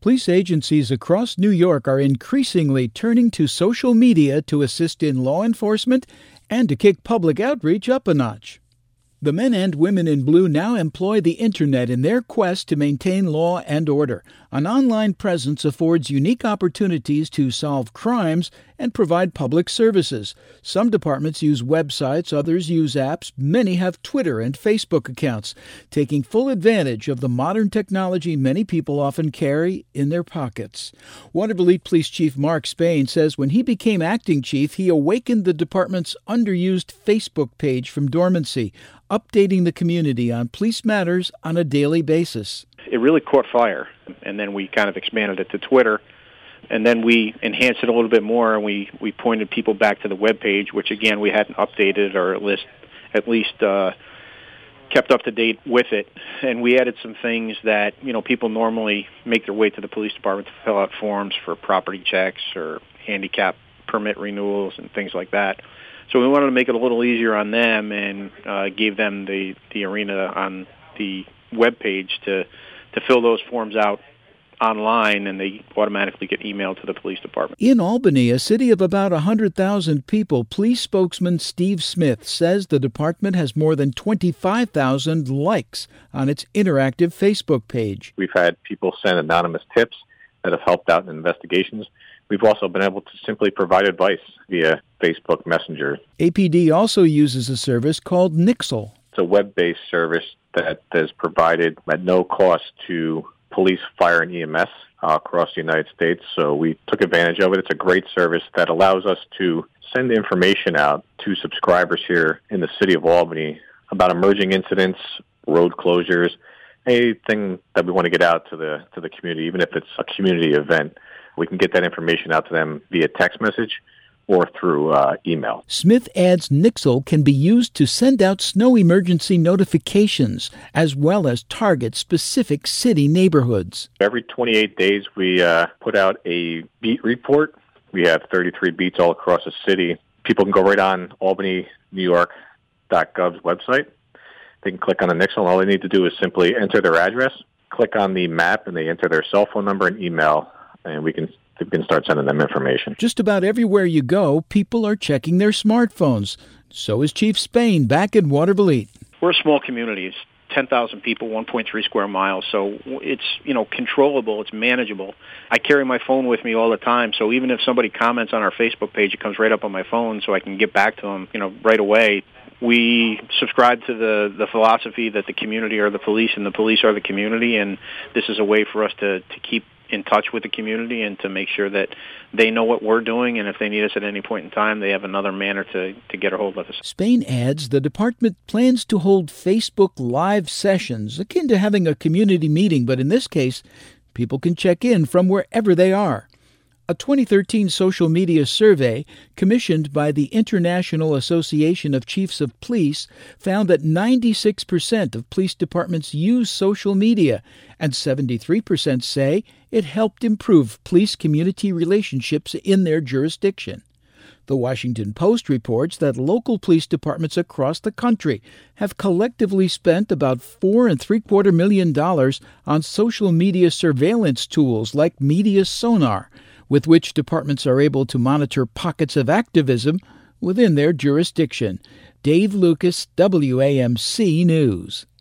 Police agencies across New York are increasingly turning to social media to assist in law enforcement and to kick public outreach up a notch. The men and women in blue now employ the Internet in their quest to maintain law and order. An online presence affords unique opportunities to solve crimes and provide public services. Some departments use websites, others use apps. Many have Twitter and Facebook accounts, taking full advantage of the modern technology many people often carry in their pockets. Waterville Police Chief Mark Spain says when he became acting chief, he awakened the department's underused Facebook page from dormancy, updating the community on police matters on a daily basis. It really caught fire, and then we kind of expanded it to Twitter, and then we enhanced it a little bit more, and we pointed people back to the web page, which again we hadn't updated or at least kept up to date with it. And we added some things that people normally make their way to the police department to fill out forms for property checks or handicap permit renewals and things like that. So we wanted to make it a little easier on them and gave them the arena on the web page to fill those forms out online, and they automatically get emailed to the police department. In Albany, a city of about 100,000 people, police spokesman Steve Smith says the department has more than 25,000 likes on its interactive Facebook page. We've had people send anonymous tips that have helped out in investigations. We've also been able to simply provide advice via Facebook Messenger. APD also uses a service called Nixle. It's a web-based service that is provided at no cost to police, fire, and EMS across the United States. So we took advantage of it. It's a great service that allows us to send information out to subscribers here in the city of Albany about emerging incidents, road closures, anything that we want to get out to the community, even if it's a community event. We can get that information out to them via text message or through email. Smith adds Nixle can be used to send out snow emergency notifications as well as target specific city neighborhoods. Every 28 days we put out a beat report. We have 33 beats all across the city. People can go right on albanynewyork.gov's website. They can click on the Nixle, and all they need to do is simply enter their address, click on the map, and they enter their cell phone number and email, and we can start sending them information. Just about everywhere you go, people are checking their smartphones. So is Chief Spain back in Waterville. We're a small community. It's 10,000 people, 1.3 square miles. So it's, controllable. It's manageable. I carry my phone with me all the time. So even if somebody comments on our Facebook page, it comes right up on my phone so I can get back to them, right away. We subscribe to the philosophy that the community are the police and the police are the community. And this is a way for us to keep in touch with the community and to make sure that they know what we're doing, and if they need us at any point in time, they have another manner to get a hold of us. Spain adds the department plans to hold Facebook Live sessions, akin to having a community meeting, but in this case, people can check in from wherever they are. A 2013 social media survey commissioned by the International Association of Chiefs of Police found that 96% of police departments use social media, and 73% say it helped improve police-community relationships in their jurisdiction. The Washington Post reports that local police departments across the country have collectively spent about $4.75 million on social media surveillance tools like Media Sonar, with which departments are able to monitor pockets of activism within their jurisdiction. Dave Lucas, WAMC News.